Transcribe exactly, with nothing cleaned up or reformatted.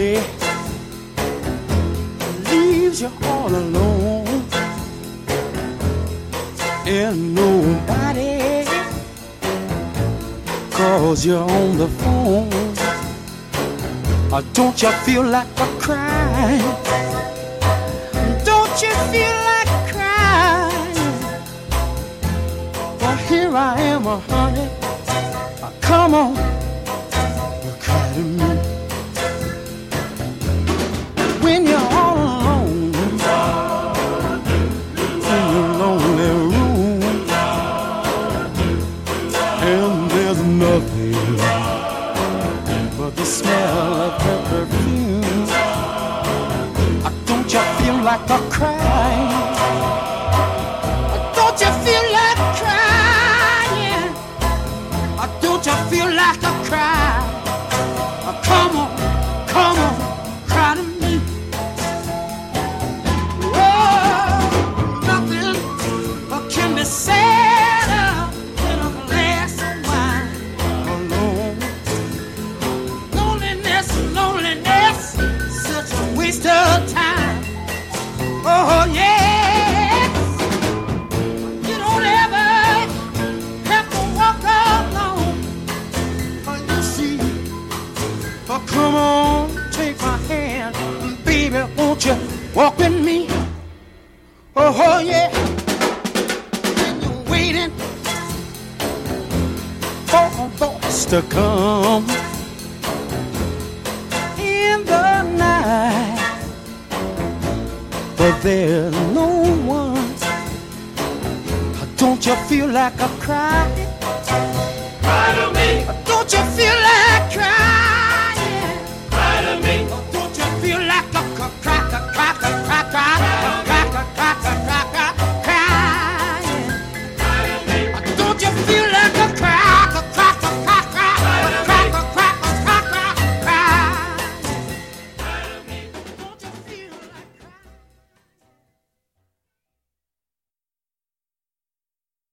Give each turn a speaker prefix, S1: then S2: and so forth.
S1: leaves you all alone, and nobody calls you on the phone. Or don't you feel like a crying? Don't you feel like crying? Well, here I am, uh, honey. Uh, come on, cry to me. When you're all alone in your lonely room, and there's nothing but the smell of her perfume. Uh, don't you feel like a crying? Uh, don't you feel like crying? Uh, don't you feel like a cry? Uh, come on, come on, cry to me. Oh, nothing uh, can be said in a glass of wine alone. Loneliness, loneliness, such a waste of time. Oh, yes. You don't ever have to walk alone. Oh, you see. Oh, come on, take my hand. Baby, won't you walk with me? Oh, oh yeah. And you're waiting for a voice to come in the night, but there's no one. Don't you feel like a cry? Cry to me. Don't you feel like